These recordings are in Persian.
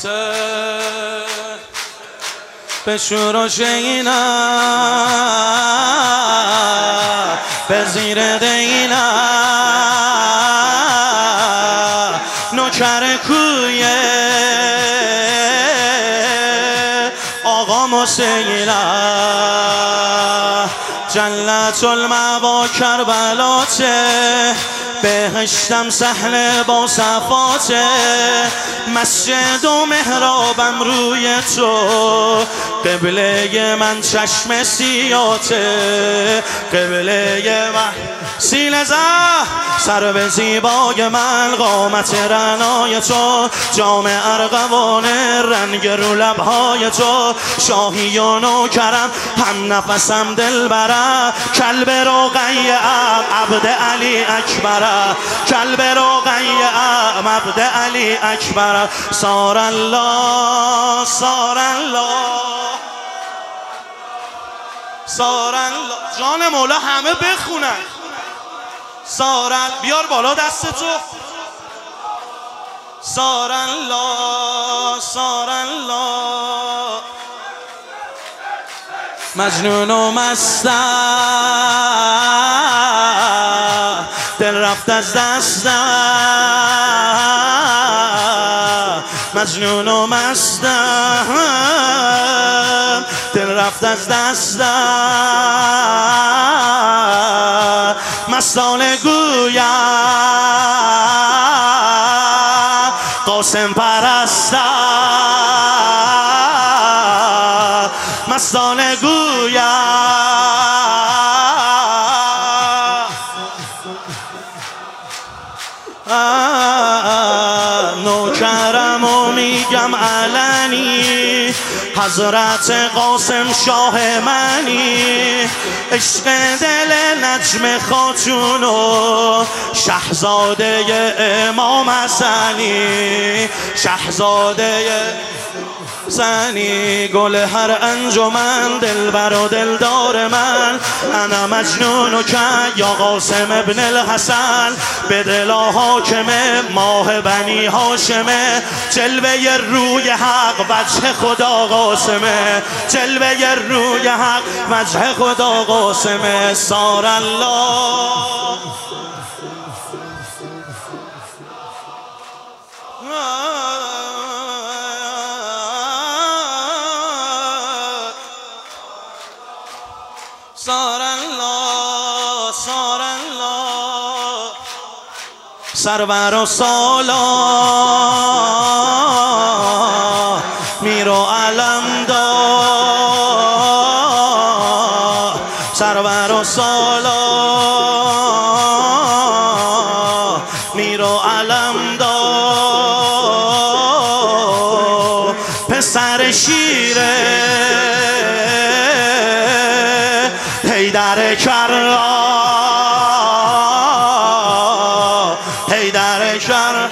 به شورش اینا به زیر دینا نوکر کوی آقا مسیلا جنت المأوا کربلاته بهشتم سهل با صفاته مسجد و محرابم روی تو قبله من چشم سیاته قبله من سیل زه سر به زیبای من قامت رنای تو جام ارغوان رنگ رو لبهای تو شاهی و نوکرم هم نفسم دل بره کلب رقیعم عبد علی اکبره کلب رقیعم عبد علی اکبره صار الله صار الله صار الله جان مولا همه بخونن سارن بیار بالا دست تو صار الله صار الله مجنون و مسته دل رفت از دستم مجنون و مستم دل رفت از دستم مستانه گویم قاسم پرستم مستانه گویم نوکرم و میگم علنی حضرت قاسم شاه منی عشق دل نجم خاتون و شهزاده امام حسنی شهزاده زنی گل هر انجمن دلبر و دلدار من انا مجنون که یا قاسم ابن الحسن به دلا حاکم ماه بنی هاشمه جلوه روی حق وجه خدا قاسمه جلوه روی حق وجه خدا قاسمه صار الله صار الله صار الله سرور و سالا میر و علمدار سرور و سالا میر و علمدار پسر شیره حیدر کرا حیدر کرا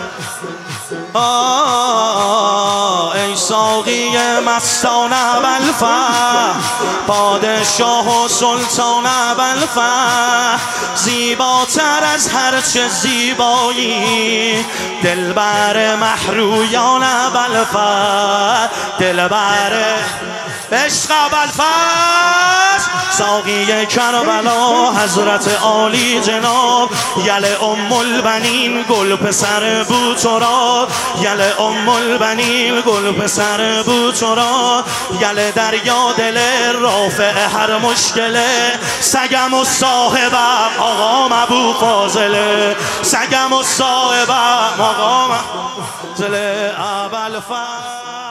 ای ساقی مستان ابوالفتح پادشاه و سلطان ابوالفتح زیباتر از هرچه زیبایی دلبر محرویان ابوالفتح دلبر عشق ابوالفتح ساقی کربلا حضرت عالی جناب یل ام البنین گل پسر بوتورا یل ام البنین گل پسر بوتورا یل دریا دل رافع هر مشکله سگم و صاحبم آقام ابو فاضله سگم و صاحبم آقام ابو فاضله ابوالفتح